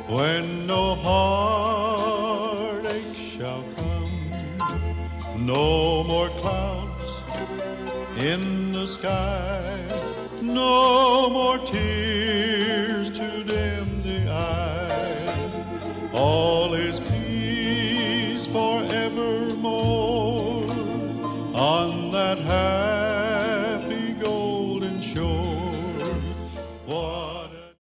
when no heartache shall come, no more clouds in the sky, no more tears to dim the eye. All is peace forevermore on that